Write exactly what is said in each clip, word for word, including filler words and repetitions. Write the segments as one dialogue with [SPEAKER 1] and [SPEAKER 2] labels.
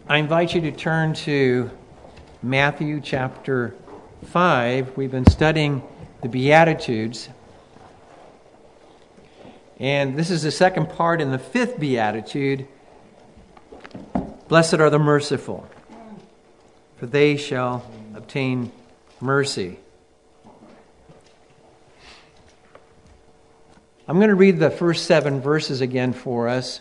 [SPEAKER 1] I invite you to turn to Matthew chapter five. We've been studying the Beatitudes. And this is the second part in the fifth Beatitude. Blessed are the merciful, for they shall obtain mercy. I'm going to read the first seven verses again for us.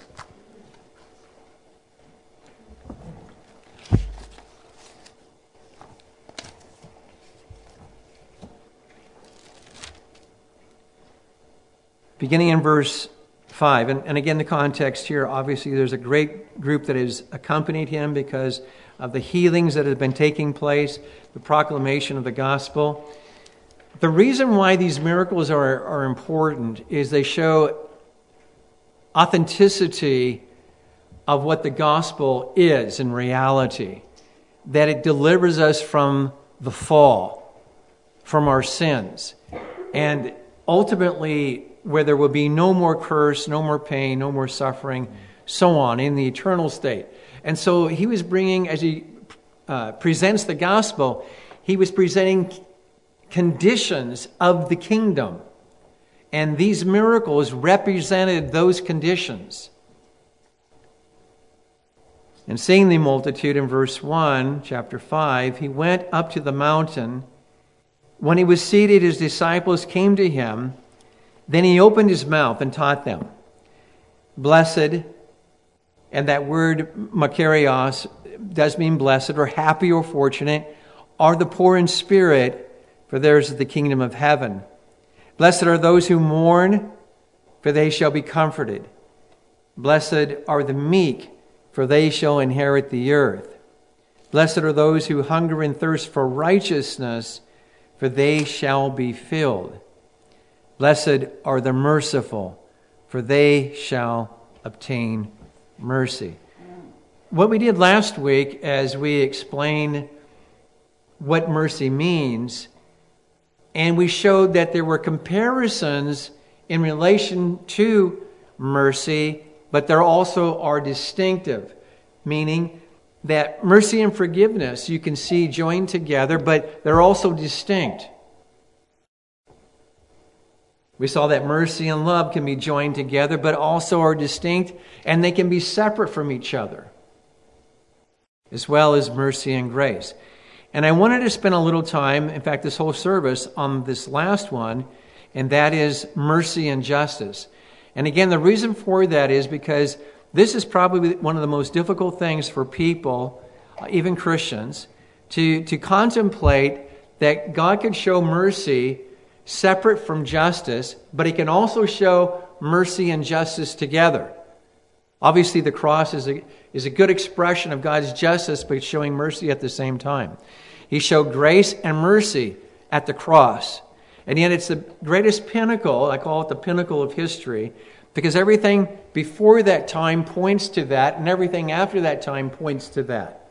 [SPEAKER 1] Beginning in verse five, and, and again the context here, obviously there's a great group that has accompanied him because of the healings that have been taking place, the proclamation of the gospel. The reason why these miracles are, are important is they show authenticity of what the gospel is in reality, that it delivers us from the fall, from our sins, and ultimately where there will be no more curse, no more pain, no more suffering, so on, in the eternal state. And so he was bringing, as he uh, presents the gospel, he was presenting conditions of the kingdom. And these miracles represented those conditions. And seeing the multitude in verse one, chapter five, he went up to the mountain. When he was seated, his disciples came to him. Then he opened his mouth and taught them. Blessed, and that word makarios does mean blessed or happy or fortunate, are the poor in spirit, for theirs is the kingdom of heaven. Blessed are those who mourn, for they shall be comforted. Blessed are the meek, for they shall inherit the earth. Blessed are those who hunger and thirst for righteousness, for they shall be filled. Blessed are the merciful, for they shall obtain mercy. What we did last week as we explained what mercy means, and we showed that there were comparisons in relation to mercy, but there also are distinctive, meaning that mercy and forgiveness you can see joined together, but they're also distinct. We saw that mercy and love can be joined together, but also are distinct, and they can be separate from each other, as well as mercy and grace. And I wanted to spend a little time, in fact, this whole service, on this last one, and that is mercy and justice. And again, the reason for that is because this is probably one of the most difficult things for people, even Christians, to, to contemplate that God could show mercy separate from justice, but he can also show mercy and justice together. Obviously, the cross is a, is a good expression of God's justice, but it's showing mercy at the same time. He showed grace and mercy at the cross. And yet it's the greatest pinnacle, I call it the pinnacle of history, because everything before that time points to that, and everything after that time points to that.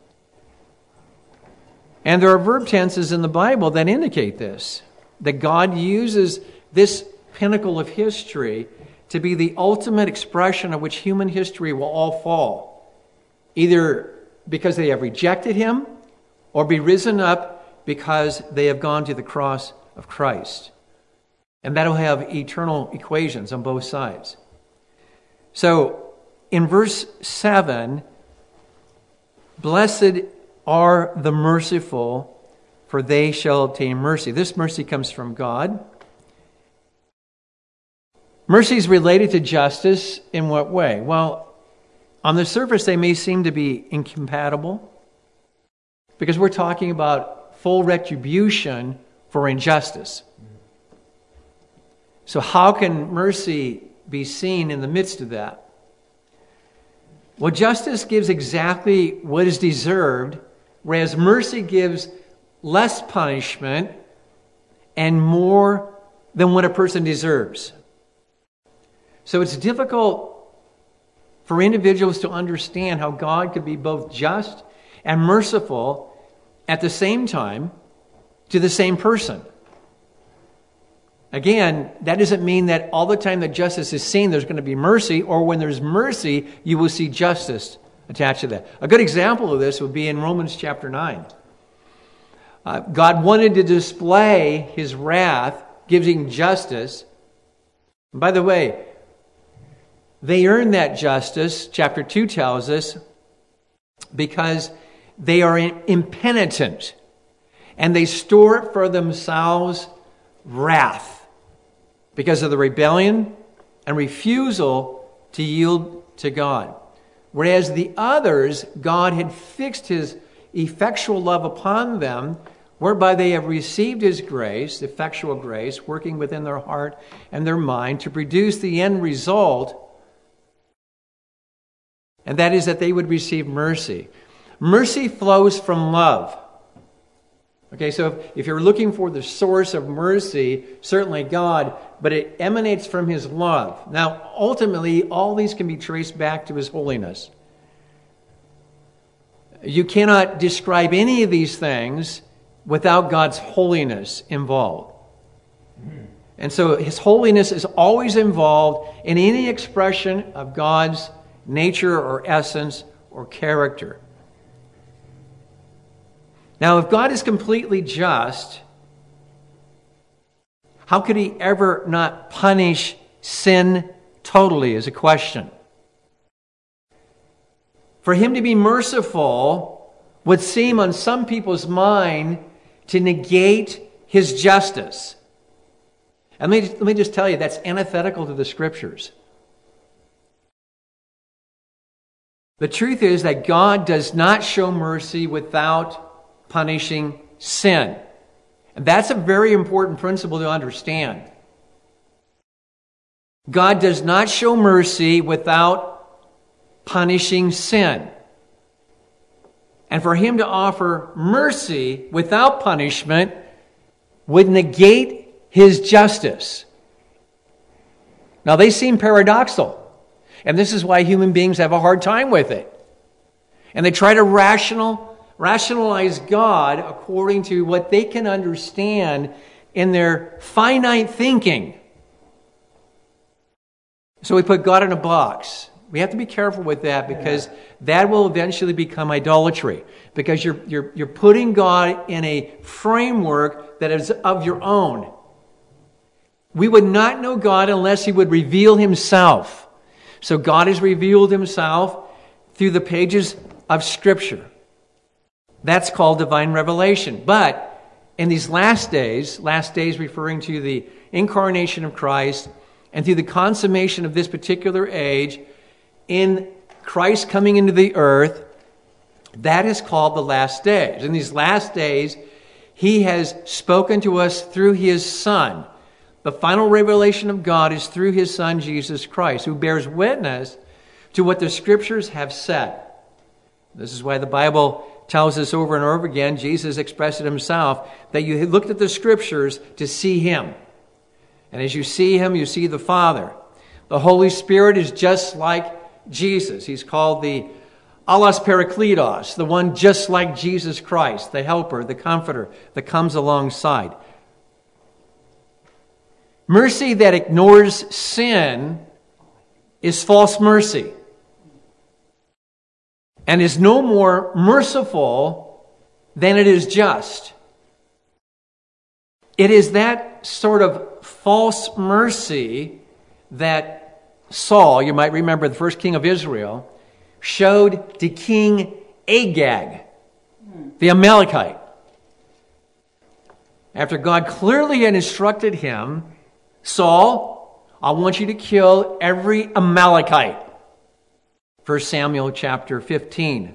[SPEAKER 1] And there are verb tenses in the Bible that indicate this, that God uses this pinnacle of history to be the ultimate expression of which human history will all fall, either because they have rejected him or be risen up because they have gone to the cross of Christ. And that'll have eternal equations on both sides. So in verse seven, blessed are the merciful, for they shall obtain mercy. This mercy comes from God. Mercy is related to justice in what way? Well, on the surface, they may seem to be incompatible because we're talking about full retribution for injustice. So how can mercy be seen in the midst of that? Well, justice gives exactly what is deserved, whereas mercy gives less punishment and more than what a person deserves. So it's difficult for individuals to understand how God could be both just and merciful at the same time to the same person. Again, that doesn't mean that all the time that justice is seen, there's going to be mercy, or when there's mercy, you will see justice attached to that. A good example of this would be in Romans chapter nine. Uh, God wanted to display his wrath, giving justice. And by the way, they earned that justice, chapter two tells us, because they are impenitent and they store it for themselves wrath because of the rebellion and refusal to yield to God. Whereas the others, God had fixed his effectual love upon them, whereby they have received his grace, effectual grace, working within their heart and their mind to produce the end result, and that is that they would receive mercy. Mercy flows from love. Okay, so if, if you're looking for the source of mercy, certainly God, but it emanates from his love. Now, ultimately, all these can be traced back to his holiness. You cannot describe any of these things without God's holiness involved. And so his holiness is always involved in any expression of God's nature or essence or character. Now, if God is completely just, how could he ever not punish sin totally is a question. For him to be merciful would seem on some people's mind to negate his justice. And let me, let me just tell you, that's antithetical to the Scriptures. The truth is that God does not show mercy without punishing sin. And that's a very important principle to understand. God does not show mercy without punishing sin. And for him to offer mercy without punishment would negate his justice. Now, they seem paradoxical. And this is why human beings have a hard time with it. And they try to rational, rationalize God according to what they can understand in their finite thinking. So we put God in a box. We have to be careful with that because that will eventually become idolatry. Because you're, you're, you're putting God in a framework that is of your own. We would not know God unless he would reveal himself. So God has revealed himself through the pages of Scripture. That's called divine revelation. But in these last days, last days referring to the incarnation of Christ and through the consummation of this particular age, in Christ coming into the earth, that is called the last days. In these last days, he has spoken to us through his Son. The final revelation of God is through his Son, Jesus Christ, who bears witness to what the Scriptures have said. This is why the Bible tells us over and over again, Jesus expressed it himself, that you looked at the Scriptures to see him. And as you see him, you see the Father. The Holy Spirit is just like Jesus. He's called the Allos Parakletos, the one just like Jesus Christ, the helper, the comforter that comes alongside. Mercy that ignores sin is false mercy and is no more merciful than it is just. It is that sort of false mercy that Saul, you might remember the first king of Israel, showed to King Agag, the Amalekite. After God clearly had instructed him, Saul, I want you to kill every Amalekite. First Samuel chapter fifteen.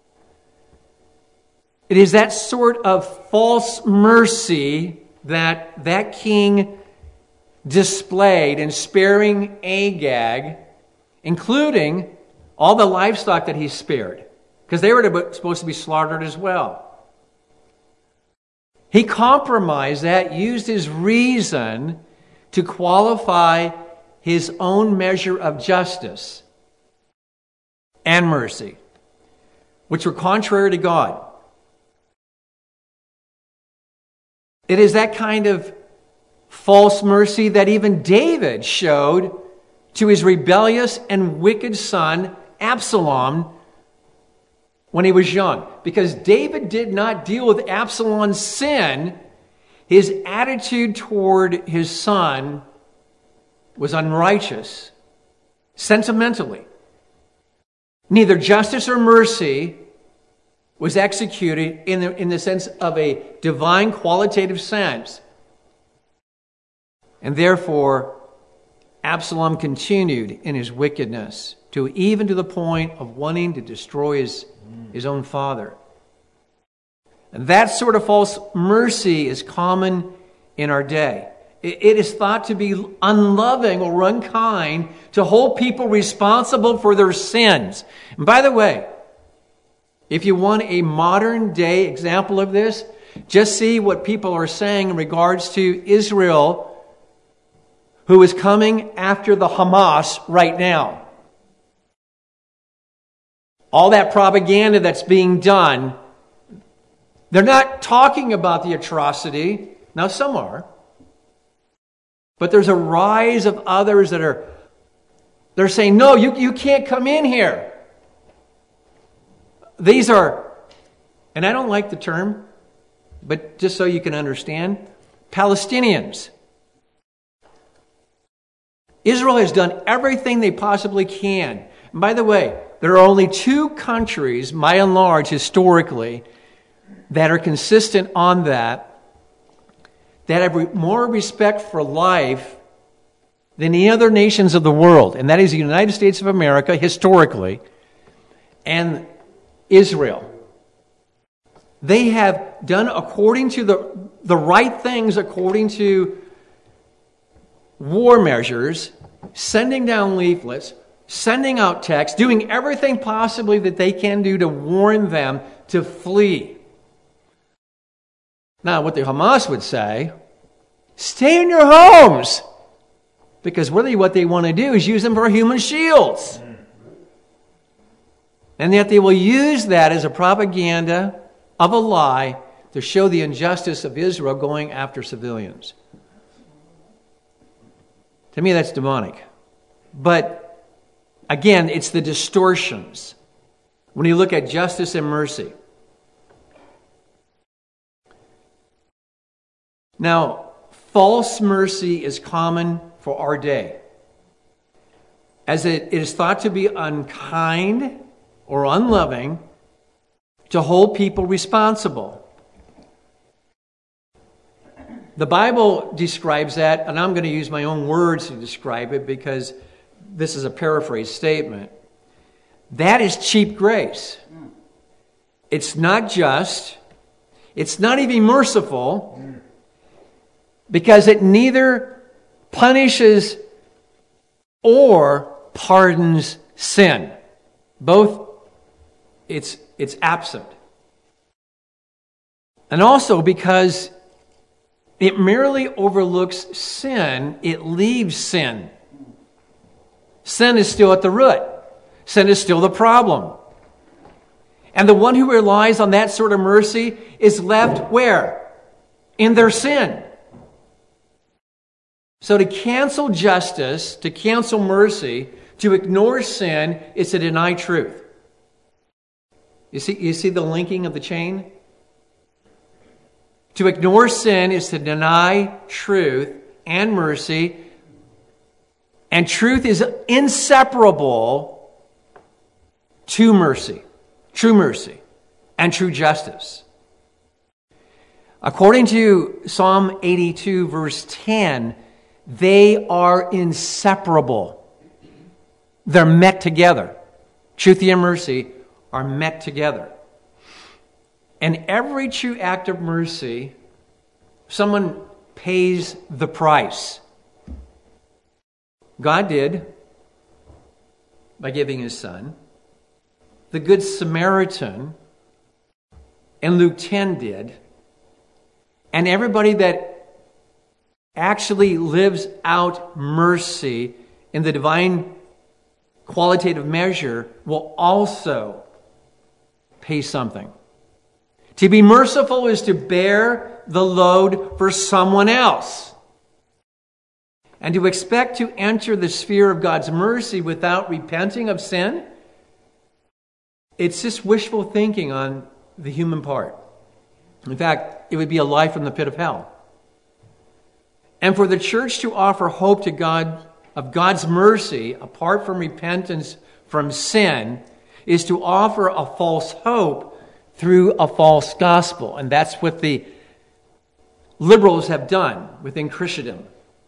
[SPEAKER 1] It is that sort of false mercy that that king displayed in sparing Agag, including all the livestock that he spared, because they were supposed to be slaughtered as well. He compromised that, used his reason to qualify his own measure of justice and mercy, which were contrary to God. It is that kind of false mercy that even David showed to his rebellious and wicked son, Absalom, when he was young. Because David did not deal with Absalom's sin, his attitude toward his son was unrighteous, sentimentally. Neither justice or mercy was executed in the, in the sense of a divine qualitative sense. And therefore, Absalom continued in his wickedness, to even to the point of wanting to destroy his, his own father. And that sort of false mercy is common in our day. It, it is thought to be unloving or unkind to hold people responsible for their sins. And by the way, if you want a modern day example of this, just see what people are saying in regards to Israel, who is coming after the Hamas right now. All that propaganda that's being done, they're not talking about the atrocity. Now, some are. But there's a rise of others that are, they're saying, no, you, you can't come in here. These are, and I don't like the term, but just so you can understand, Palestinians. Israel has done everything they possibly can. And by the way, there are only two countries, by and large, historically, that are consistent on that, that have more respect for life than any other nations of the world. And that is the United States of America, historically, and Israel. They have done according to the, the right things, according to war measures, sending down leaflets, sending out texts, doing everything possibly that they can do to warn them to flee. Now, what the Hamas would say, stay in your homes, because really what they want to do is use them for human shields. And yet they will use that as a propaganda of a lie to show the injustice of Israel going after civilians. To me, that's demonic. But again, it's the distortions when you look at justice and mercy. Now, false mercy is common for our day, as it is thought to be unkind or unloving to hold people responsible. The Bible describes that, and I'm going to use my own words to describe it because this is a paraphrase statement. That is cheap grace. It's not just. It's not even merciful, because it neither punishes or pardons sin. Both, it's, it's absent. And also because it merely overlooks sin, it leaves sin. Sin is still at the root. Sin is still the problem. And the one who relies on that sort of mercy is left where? In their sin. So to cancel justice, to cancel mercy, to ignore sin is to deny truth. You see, you see the linking of the chain? To ignore sin is to deny truth and mercy. And truth is inseparable to mercy, true mercy, and true justice. According to Psalm eighty-two, verse ten, they are inseparable. They're met together. Truth and mercy are met together. And every true act of mercy, someone pays the price. God did by giving his son. The Good Samaritan in Luke ten did. And everybody that actually lives out mercy in the divine qualitative measure will also pay something. To be merciful is to bear the load for someone else. And to expect to enter the sphere of God's mercy without repenting of sin it's just wishful thinking on the human part. In fact, it would be a life from the pit of hell. And for the church to offer hope to God of God's mercy apart from repentance from sin is to offer a false hope through a false gospel. And that's what the liberals have done within Christendom.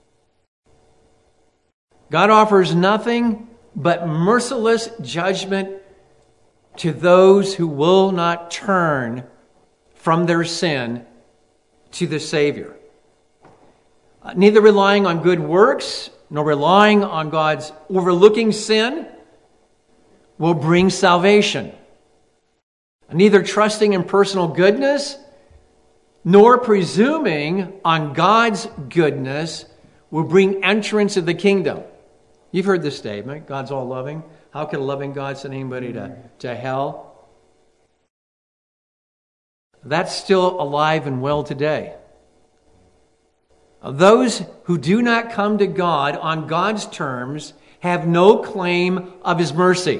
[SPEAKER 1] God offers nothing but merciless judgment to those who will not turn from their sin to the Savior. Neither relying on good works nor relying on God's overlooking sin will bring salvation. Neither trusting in personal goodness nor presuming on God's goodness will bring entrance of the kingdom. You've heard this statement, God's all loving. How could a loving God send anybody to, to hell? That's still alive and well today. Those who do not come to God on God's terms have no claim of His mercy.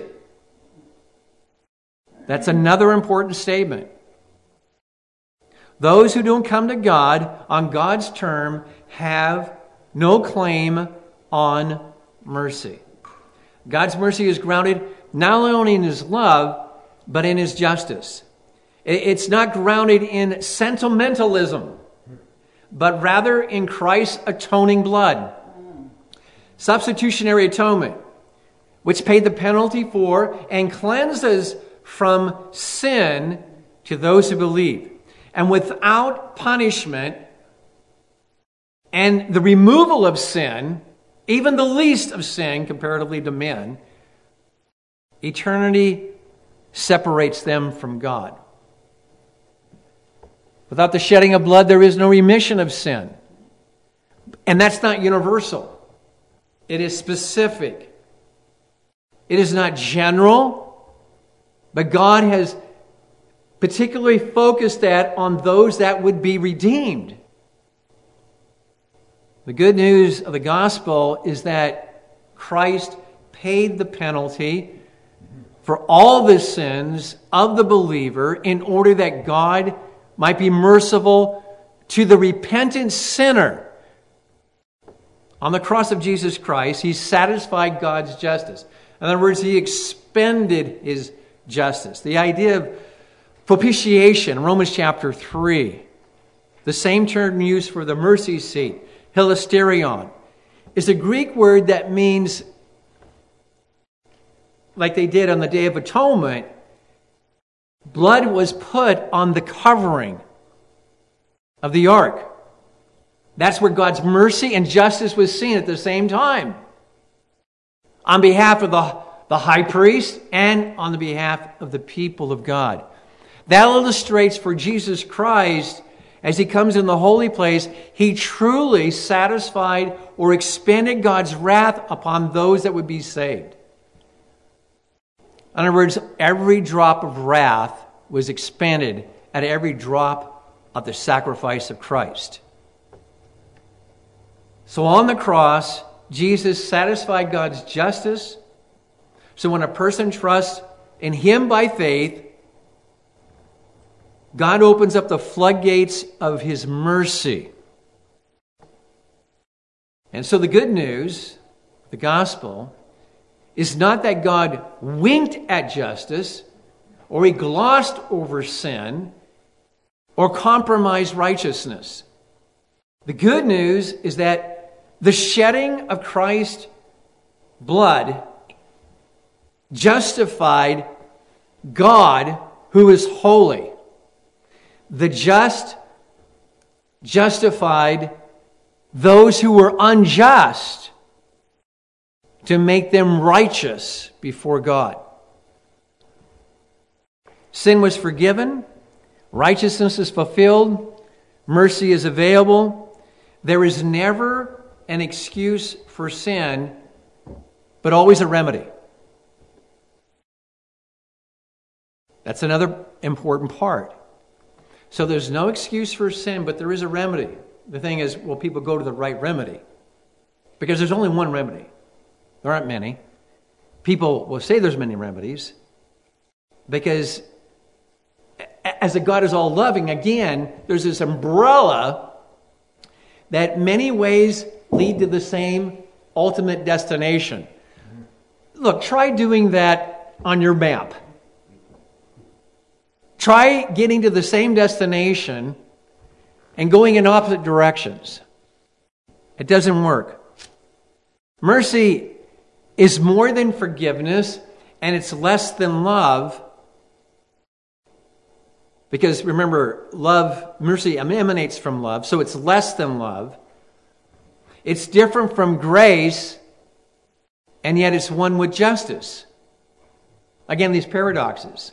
[SPEAKER 1] That's another important statement. Those who don't come to God on God's term have no claim on mercy. God's mercy is grounded not only in His love, but in His justice. It's not grounded in sentimentalism, but rather in Christ's atoning blood. Substitutionary atonement, which paid the penalty for and cleanses from sin to those who believe. And without punishment and the removal of sin, even the least of sin comparatively to men, eternity separates them from God. Without the shedding of blood, there is no remission of sin. And that's not universal. It is specific. It is not general, but God has particularly focused that on those that would be redeemed. The good news of the gospel is that Christ paid the penalty for all the sins of the believer in order that God might be merciful to the repentant sinner. On the cross of Jesus Christ, He satisfied God's justice. In other words, He expended His justice. The idea of propitiation, Romans chapter three, the same term used for the mercy seat, hilasterion, is a Greek word that means, like they did on the Day of Atonement, blood was put on the covering of the ark. That's where God's mercy and justice was seen at the same time. On behalf of the, the high priest and on the behalf of the people of God. That illustrates for Jesus Christ, as He comes in the holy place, He truly satisfied or expended God's wrath upon those that would be saved. In other words, every drop of wrath was expended at every drop of the sacrifice of Christ. So on the cross, Jesus satisfied God's justice. So when a person trusts in Him by faith, God opens up the floodgates of His mercy. And so the good news, the gospel, is not that God winked at justice, or He glossed over sin, or compromised righteousness. The good news is that the shedding of Christ's blood justified God, who is holy. The just justified those who were unjust to make them righteous before God. Sin was forgiven, righteousness is fulfilled, mercy is available. There is never an excuse for sin, but always a remedy. That's another important part. So there's no excuse for sin, but there is a remedy. The thing is, will people go to the right remedy? Because there's only one remedy. There aren't many. People will say there's many remedies, Because as a God is all loving, again, there's this umbrella that many ways lead to the same ultimate destination. Look, try doing that on your map. Try getting to the same destination and going in opposite directions. It doesn't work. Mercy is more than forgiveness, and it's less than love. Because remember, love, mercy emanates from love, so it's less than love. It's different from grace, and yet it's one with justice. Again, these paradoxes.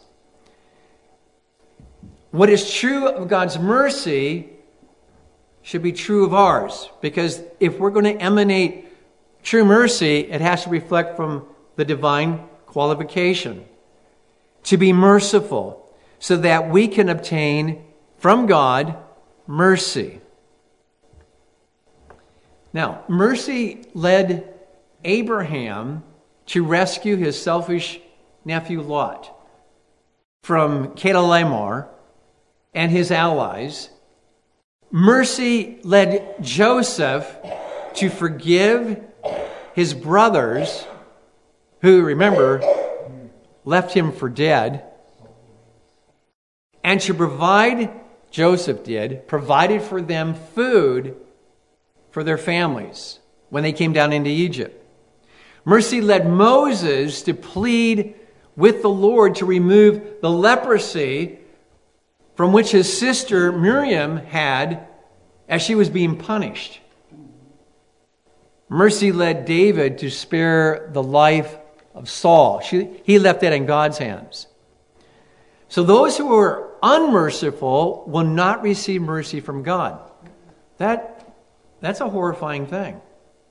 [SPEAKER 1] What is true of God's mercy should be true of ours. Because if we're going to emanate true mercy, it has to reflect from the divine qualification. To be merciful, so that we can obtain from God mercy. Now, mercy led Abraham to rescue his selfish nephew Lot from Chedorlaomer and his allies. Mercy led Joseph to forgive his brothers who, remember, left him for dead. And to provide, Joseph did, provided for them food for their families when they came down into Egypt. Mercy led Moses to plead with the Lord to remove the leprosy from which his sister Miriam had as she was being punished. Mercy led David to spare the life of Saul. She, he left that in God's hands. So those who are unmerciful will not receive mercy from God. That, that's a horrifying thing.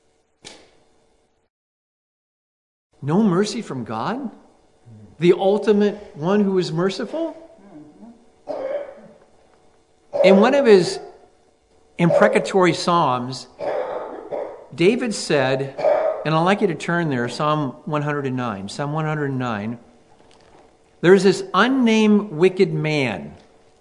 [SPEAKER 1] No mercy from God? The ultimate one who is merciful? In one of his imprecatory psalms, David said, and I'd like you to turn there, Psalm one hundred nine. Psalm one hundred nine. There's this unnamed wicked man.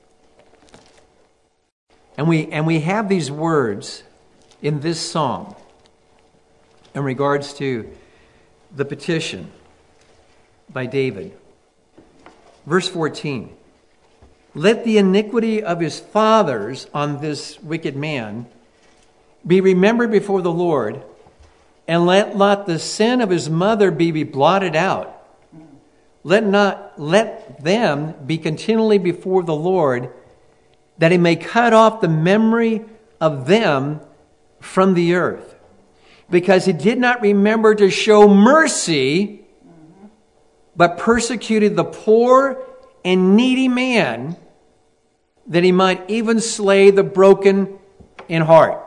[SPEAKER 1] And we, and we have these words in this psalm in regards to the petition by David. Verse fourteen. Let the iniquity of his fathers on this wicked man be remembered before the Lord, and let not the sin of his mother be, be blotted out. Let not let them be continually before the Lord, that he may cut off the memory of them from the earth. Because he did not remember to show mercy, but persecuted the poor and needy man, that he might even slay the broken in heart.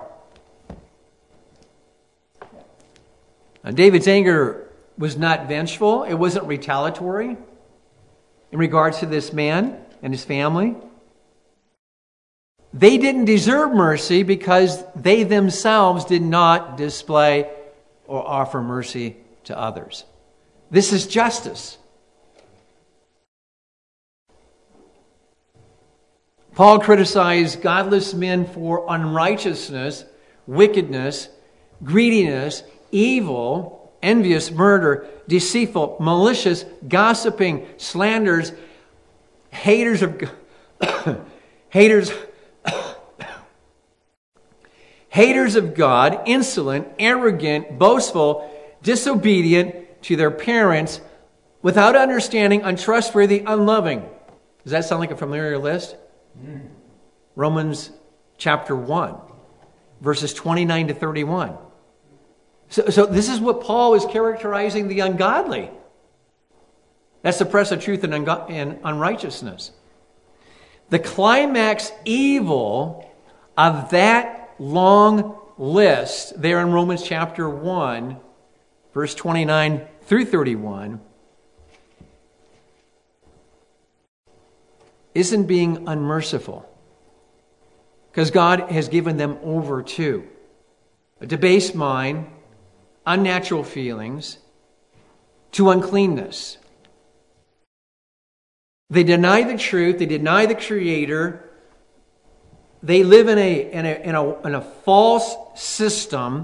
[SPEAKER 1] Now, David's anger was not vengeful. It wasn't retaliatory in regards to this man and his family. They didn't deserve mercy because they themselves did not display or offer mercy to others. This is justice. Paul criticized godless men for unrighteousness, wickedness, greediness, evil, envious, murder, deceitful, malicious, gossiping, slanders, haters of haters haters of God, insolent, arrogant, boastful, disobedient to their parents, without understanding, untrustworthy, unloving. Does that sound like a familiar list? Mm. Romans chapter one, verses twenty-nine to thirty-one. So, so this is what Paul is characterizing the ungodly. That suppress the truth and, ungo- and unrighteousness. The climax evil of that long list there in Romans chapter one, verse twenty-nine through thirty-one, isn't being unmerciful. Because God has given them over to a debased mind, unnatural feelings, to uncleanness. They deny the truth. They deny the Creator. They live in a, in a, in a, in a false system.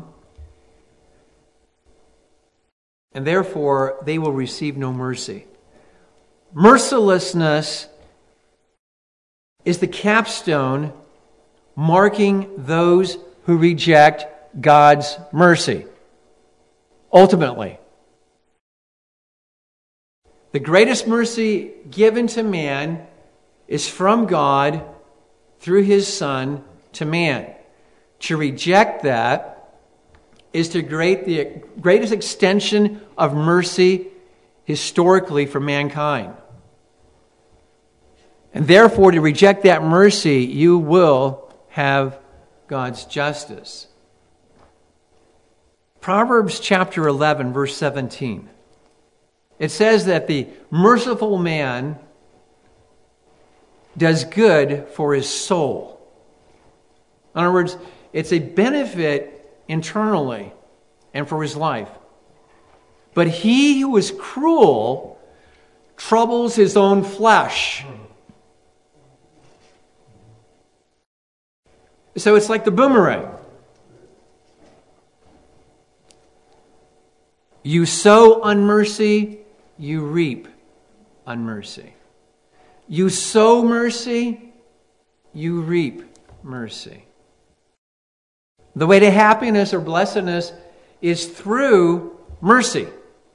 [SPEAKER 1] And therefore, they will receive no mercy. Mercilessness is the capstone marking those who reject God's mercy. Ultimately, the greatest mercy given to man is from God through His Son to man. To reject that is to create the greatest extension of mercy historically for mankind. And therefore, to reject that mercy, you will have God's justice. Proverbs chapter eleven, verse seventeen. It says that the merciful man does good for his soul. In other words, it's a benefit internally and for his life. But he who is cruel troubles his own flesh. So it's like the boomerang. You sow unmercy, you reap unmercy. You sow mercy, you reap mercy. The way to happiness or blessedness is through mercy.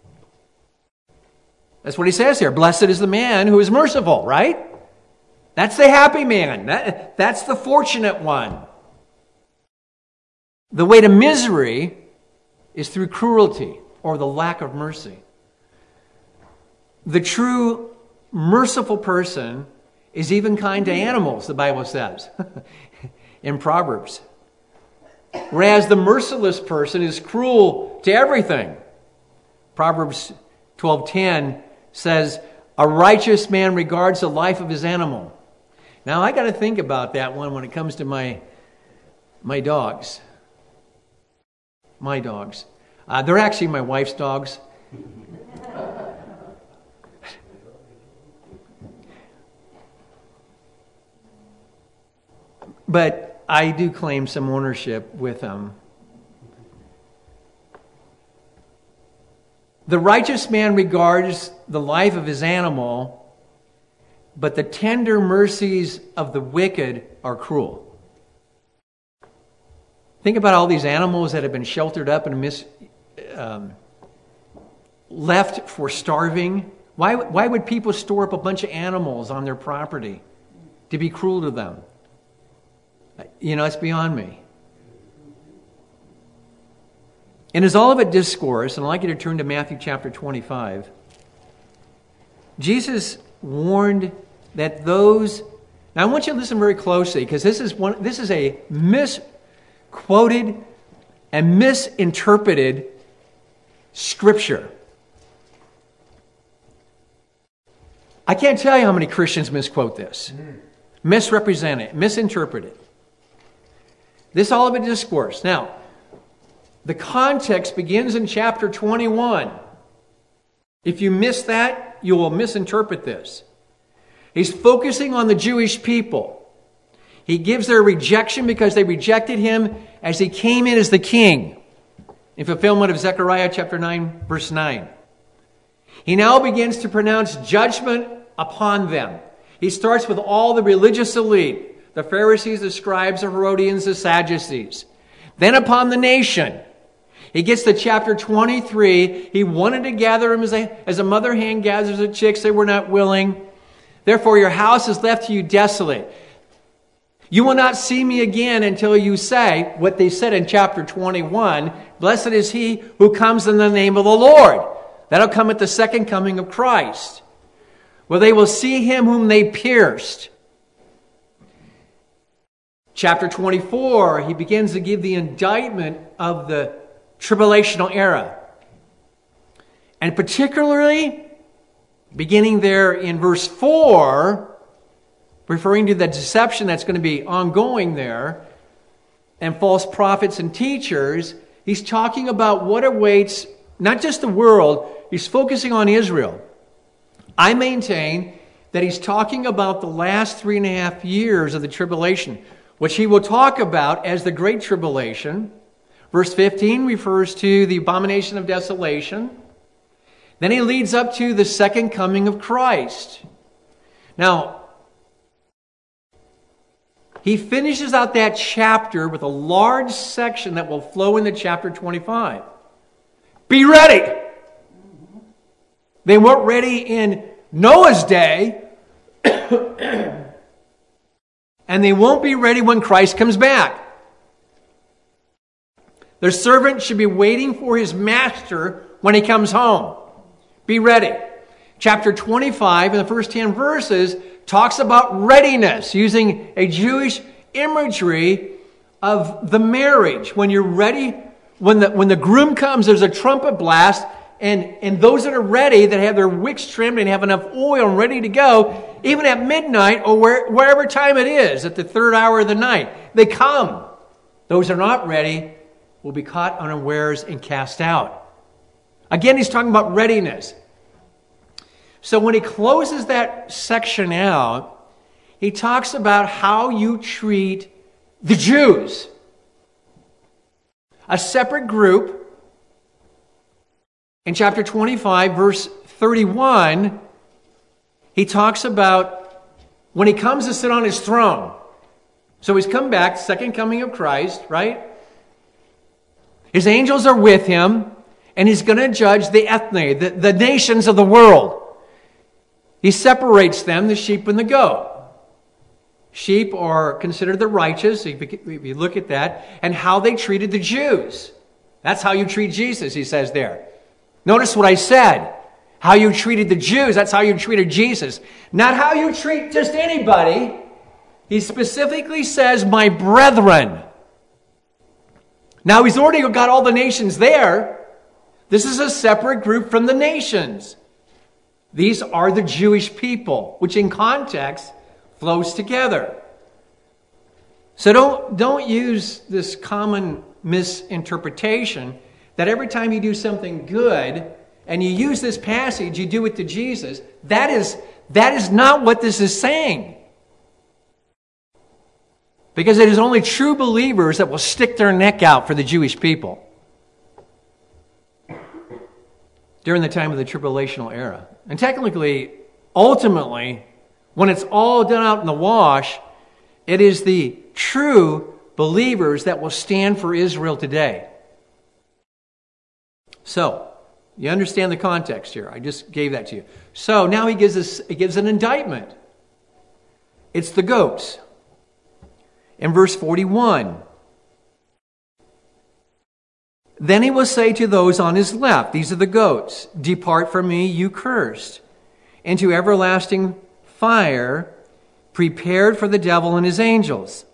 [SPEAKER 1] That's what he says here. Blessed is the man who is merciful, right? That's the happy man. That, that's the fortunate one. The way to misery is through cruelty or the lack of mercy. The true merciful person is even kind to animals, the Bible says in Proverbs. Whereas the merciless person is cruel to everything. Proverbs twelve ten says, a righteous man regards the life of his animal. Now I got to think about that one when it comes to my, my dogs. My dogs. Uh, they're actually my wife's dogs. But I do claim some ownership with them. The righteous man regards the life of his animal, but the tender mercies of the wicked are cruel. Think about all these animals that have been sheltered up and mis, um, left for starving. Why, why would people store up a bunch of animals on their property to be cruel to them? You know, it's beyond me. In His Olivet Discourse, and I'd like you to turn to Matthew chapter twenty-five, Jesus warned that those... Now I want you to listen very closely, because this is one. This is a misquoted and misinterpreted scripture. I can't tell you how many Christians misquote this, misrepresent it, misinterpret it. This Olivet Discourse. Now, the context begins in chapter twenty-one. If you miss that, you will misinterpret this. He's focusing on the Jewish people. He gives their rejection because they rejected him as he came in as the king, in fulfillment of Zechariah chapter nine, verse nine. He now begins to pronounce judgment upon them. He starts with all the religious elite. The Pharisees, the scribes, the Herodians, the Sadducees. Then upon the nation. He gets to chapter twenty-three. He wanted to gather them as a, as a mother hen gathers the chicks. They were not willing. Therefore your house is left to you desolate. You will not see me again until you say what they said in chapter twenty-one. Blessed is he who comes in the name of the Lord. That'll come at the second coming of Christ. Well, they will see him whom they pierced. Chapter twenty-four, he begins to give the indictment of the tribulational era. And particularly, beginning there in verse four, referring to the deception that's going to be ongoing there, and false prophets and teachers, he's talking about what awaits not just the world, he's focusing on Israel. I maintain that he's talking about the last three and a half years of the tribulation, which he will talk about as the Great Tribulation. Verse fifteen refers to the abomination of desolation. Then he leads up to the second coming of Christ. Now, he finishes out that chapter with a large section that will flow into chapter twenty-five. Be ready! They weren't ready in Noah's day, and they won't be ready when Christ comes back. Their servant should be waiting for his master when he comes home. Be ready. Chapter twenty-five, in the first ten verses, talks about readiness, using a Jewish imagery of the marriage. When you're ready, when the, when the groom comes, there's a trumpet blast, and, and those that are ready, that have their wicks trimmed and have enough oil and ready to go, even at midnight or where, wherever time it is, at the third hour of the night, they come. Those that are not ready will be caught unawares and cast out. Again, he's talking about readiness. So when he closes that section out, he talks about how you treat the Jews. A separate group. In chapter twenty-five, verse thirty-one, he talks about when he comes to sit on his throne. So he's come back, second coming of Christ, right? His angels are with him, and he's going to judge the ethne, the, the nations of the world. He separates them, the sheep and the goat. Sheep are considered the righteous, if you look at that, and how they treated the Jews. That's how you treat Jesus, he says there. Notice what I said. How you treated the Jews, that's how you treated Jesus. Not how you treat just anybody. He specifically says, my brethren. Now, he's already got all the nations there. This is a separate group from the nations. These are the Jewish people, which in context flows together. So don't, don't use this common misinterpretation that every time you do something good and you use this passage, you do it to Jesus. That is, that is not what this is saying. Because it is only true believers that will stick their neck out for the Jewish people during the time of the tribulational era. And technically, ultimately, when it's all done out in the wash, it is the true believers that will stand for Israel today. So, you understand the context here. I just gave that to you. So, now he gives us, he gives an indictment. It's the goats. In verse forty-one, then he will say to those on his left, these are the goats, depart from me, you cursed, into everlasting fire, prepared for the devil and his angels.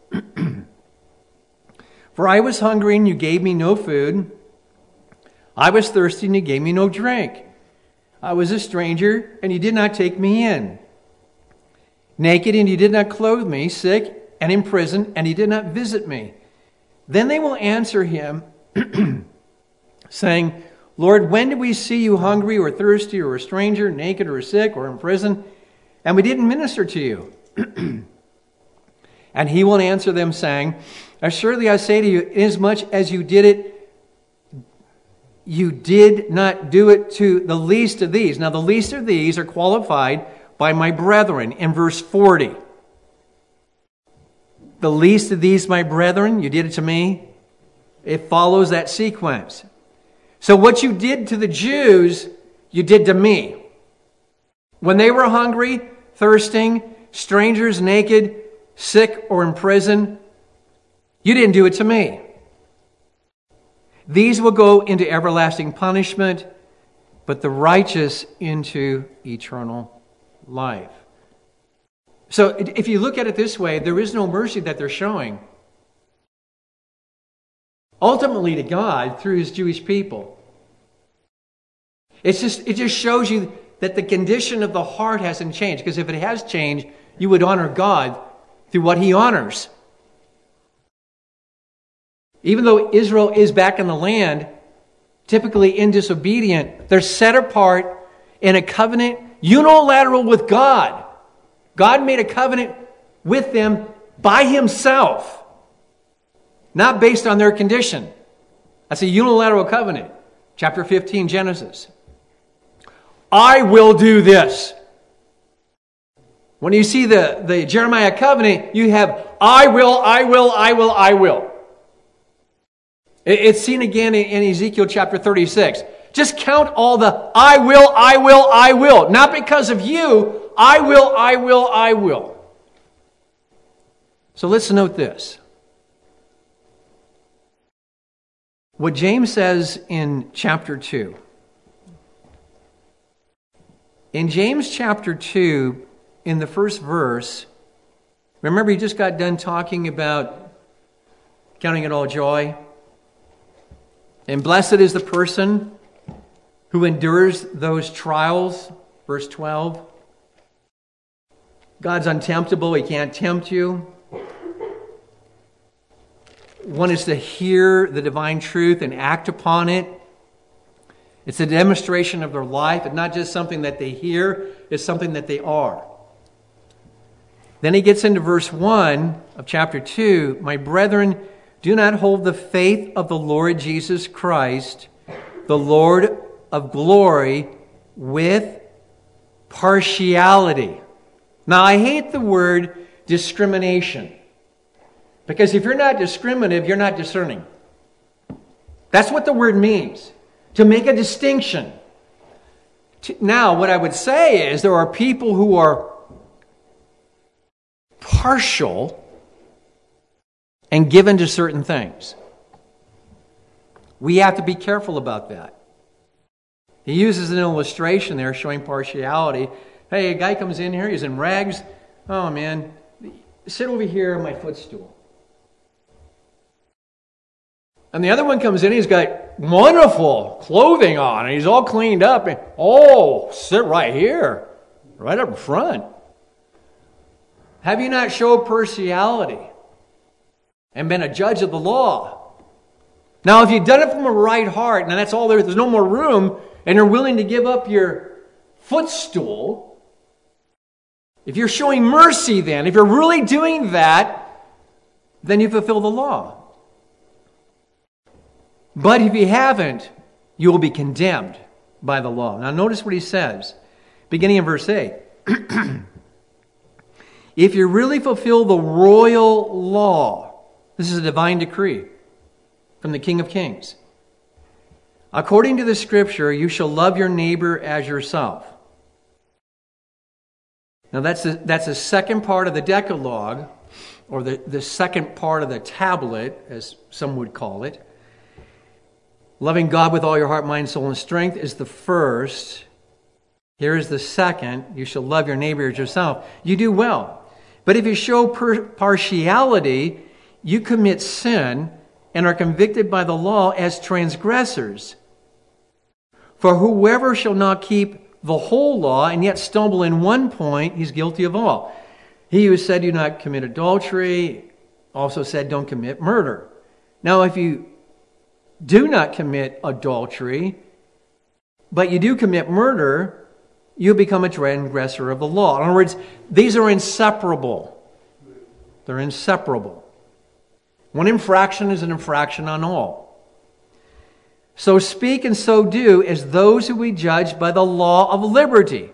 [SPEAKER 1] For I was hungry, and you gave me no food. I was thirsty, and you gave me no drink. I was a stranger, and you did not take me in. Naked, and you did not clothe me. Sick, and in prison, and you did not visit me. Then they will answer him, saying, Lord, when did we see you hungry or thirsty or a stranger, naked or sick or in prison, and we didn't minister to you? And he will answer them, saying, Assuredly I say to you, inasmuch as you did it, you did not do it to the least of these. Now the least of these are qualified by my brethren in verse forty. The least of these, my brethren, you did it to me. It follows that sequence. So what you did to the Jews, you did to me. When they were hungry, thirsting, strangers, naked, sick, or in prison, you didn't do it to me. These will go into everlasting punishment, but the righteous into eternal life. So if you look at it this way, there is no mercy that they're showing ultimately to God through his Jewish people. It's just, it just shows you that the condition of the heart hasn't changed. Because if it has changed, you would honor God through what he honors. Even though Israel is back in the land, typically in disobedient, they're set apart in a covenant unilateral with God. God made a covenant with them by himself, not based on their condition. That's a unilateral covenant. Chapter fifteen, Genesis. I will do this. When you see the, the Jeremiah covenant, you have I will, I will, I will, I will. It, it's seen again in, in Ezekiel chapter thirty-six. Just count all the I will, I will, I will. Not because of you. I will, I will, I will. So let's note this. What James says in chapter two. In James chapter two, in the first verse, remember he just got done talking about counting it all joy. And blessed is the person who endures those trials, verse twelve. God's untemptable, he can't tempt you. One is to hear the divine truth and act upon it. It's a demonstration of their life. It's not just something that they hear, it's something that they are. Then he gets into verse one of chapter two. My brethren, do not hold the faith of the Lord Jesus Christ, the Lord of glory, with partiality. Now, I hate the word discrimination. Because if you're not discriminative, you're not discerning. That's what the word means. To make a distinction. Now, what I would say is there are people who are partial and given to certain things. We have to be careful about that. He uses an illustration there showing partiality. Hey, a guy comes in here, he's in rags. Oh man, sit over here on my footstool. And the other one comes in, he's got wonderful clothing on, and he's all cleaned up. And, oh, sit right here, right up front. Have you not showed partiality and been a judge of the law? Now, if you've done it from a right heart, and that's all there is, there's no more room, and you're willing to give up your footstool, if you're showing mercy then, if you're really doing that, then you fulfill the law. But if you haven't, you will be condemned by the law. Now notice what he says, beginning in verse eight. If you really fulfill the royal law, this is a divine decree from the King of Kings. According to the scripture, you shall love your neighbor as yourself. Now that's the, that's the second part of the Decalogue, or the, the second part of the tablet, as some would call it. Loving God with all your heart, mind, soul, and strength is the first. Here is the second. You shall love your neighbor as yourself. You do well. But if you show per- partiality, you commit sin and are convicted by the law as transgressors. For whoever shall not keep the whole law and yet stumble in one point, he's guilty of all. He who said do not commit adultery also said don't commit murder. Now if you do not commit adultery, but you do commit murder, you become a transgressor of the law. In other words, these are inseparable. They're inseparable. One infraction is an infraction on all. So speak and so do as those who we judge by the law of liberty.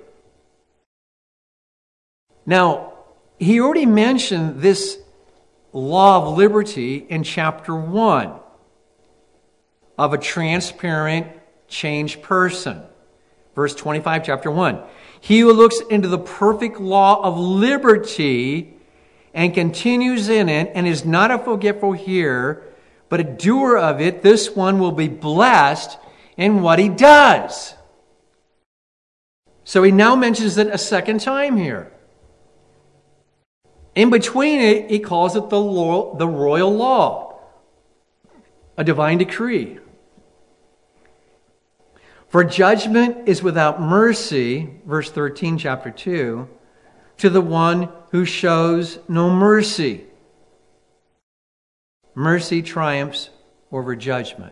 [SPEAKER 1] Now, he already mentioned this law of liberty in chapter one. Of a transparent, changed person. Verse twenty-five, chapter one. He who looks into the perfect law of liberty and continues in it and is not a forgetful hearer, but a doer of it, this one will be blessed in what he does. So he now mentions it a second time here. In between it, he calls it the law, the royal law, a divine decree. For judgment is without mercy, verse thirteen, chapter two, to the one who shows no mercy. Mercy triumphs over judgment.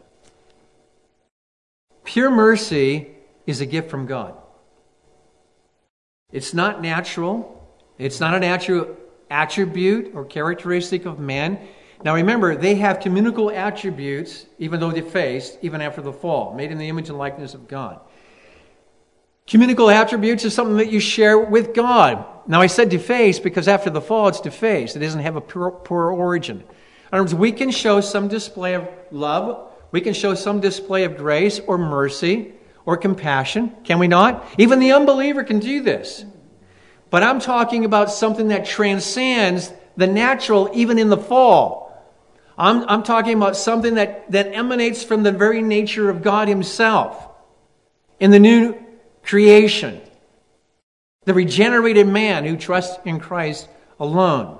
[SPEAKER 1] Pure mercy is a gift from God. It's not natural. It's not an attri- attribute or characteristic of man. Now remember, they have communicable attributes, even though defaced, even after the fall, made in the image and likeness of God. Communicable attributes is something that you share with God. Now I said defaced because after the fall it's defaced. It doesn't have a pure, pure origin. In other words, we can show some display of love. We can show some display of grace or mercy or compassion. Can we not? Even the unbeliever can do this. But I'm talking about something that transcends the natural even in the fall. I'm, I'm talking about something that, that emanates from the very nature of God himself in the new creation. The regenerated man who trusts in Christ alone.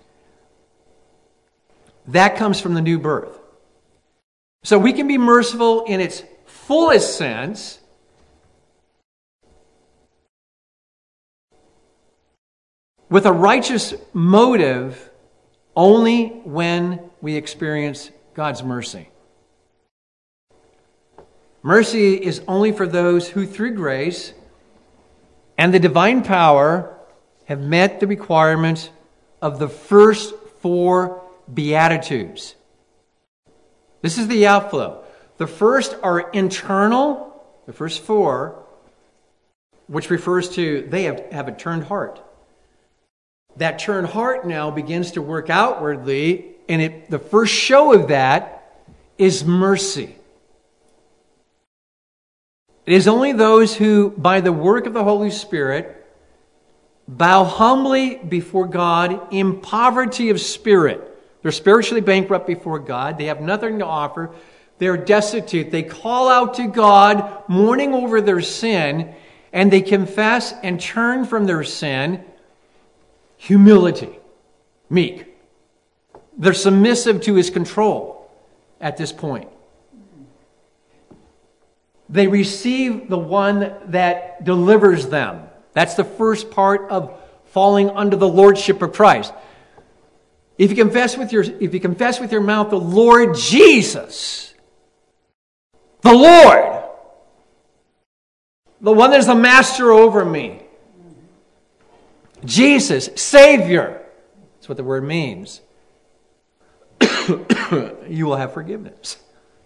[SPEAKER 1] That comes from the new birth. So we can be merciful in its fullest sense with a righteous motive only when we experience God's mercy. Mercy is only for those who, through grace and the divine power, have met the requirement of the first four Beatitudes. This is the outflow. The first are internal, the first four, which refers to they have, have a turned heart. That turned heart now begins to work outwardly, and it, the first show of that is mercy. It is only those who, by the work of the Holy Spirit, bow humbly before God in poverty of spirit. They're spiritually bankrupt before God. They have nothing to offer. They're destitute. They call out to God, mourning over their sin, and they confess and turn from their sin. Humility. Meek. They're submissive to his control at this point. They receive the one that delivers them. That's the first part of falling under the lordship of Christ. If you confess with your, if you confess with your mouth the Lord Jesus, the Lord, the one that is the master over me, Jesus, Savior, that's what the word means, you will have forgiveness.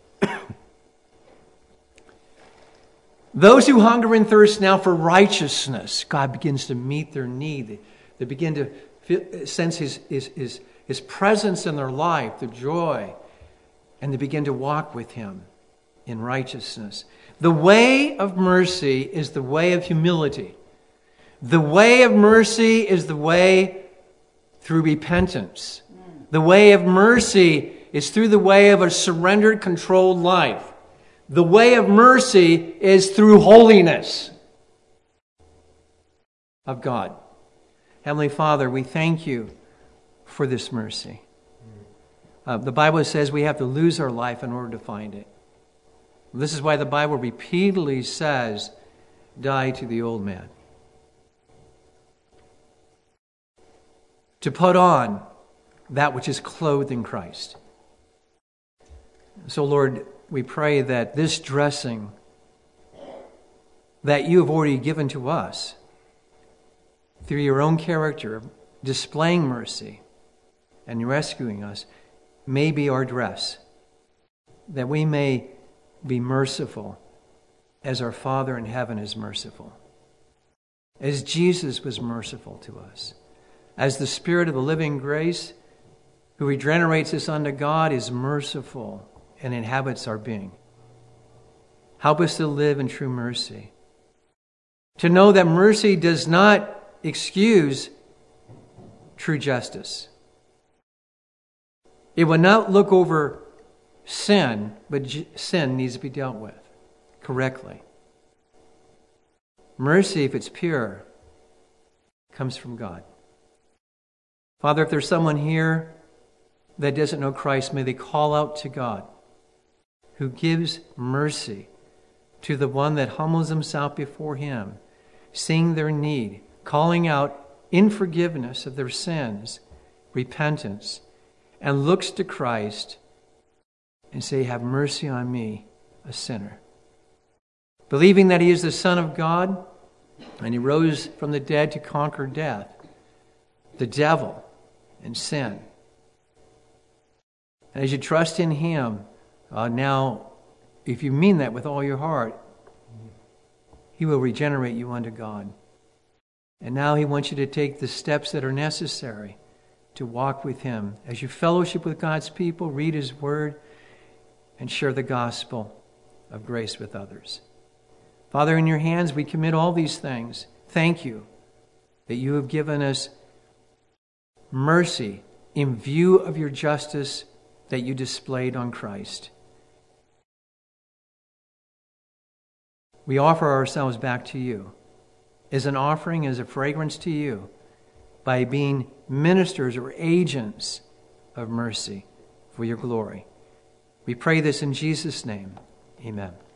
[SPEAKER 1] Those who hunger and thirst now for righteousness, God begins to meet their need. They, they begin to feel, sense his, his, his, his presence in their life, the joy, and they begin to walk with him in righteousness. The way of mercy is the way of humility. The way of mercy is the way through repentance. The way of mercy is through the way of a surrendered, controlled life. The way of mercy is through holiness of God. Heavenly Father, we thank you for this mercy. Uh, the Bible says we have to lose our life in order to find it. This is why the Bible repeatedly says, die to the old man. To put on that which is clothed in Christ. So, Lord, we pray that this dressing that you have already given to us through your own character, displaying mercy and rescuing us, may be our dress, that we may be merciful as our Father in heaven is merciful, as Jesus was merciful to us, as the Spirit of the living grace who regenerates us unto God is merciful and inhabits our being. Help us to live in true mercy. To know that mercy does not excuse true justice. It will not look over sin, but j- sin needs to be dealt with correctly. Mercy, if it's pure, comes from God. Father, if there's someone here that doesn't know Christ, may they call out to God, who gives mercy to the one that humbles himself before him, seeing their need, calling out in forgiveness of their sins, repentance, and looks to Christ and say, have mercy on me, a sinner. Believing that he is the Son of God and he rose from the dead to conquer death, the devil and sin. And as you trust in Him, uh, now, if you mean that with all your heart, He will regenerate you unto God. And now He wants you to take the steps that are necessary to walk with Him as you fellowship with God's people, read His Word, and share the gospel of grace with others. Father, in your hands we commit all these things. Thank you that you have given us mercy in view of your justice that you displayed on Christ. We offer ourselves back to you as an offering, as a fragrance to you, by being ministers or agents of mercy for your glory. We pray this in Jesus' name. Amen.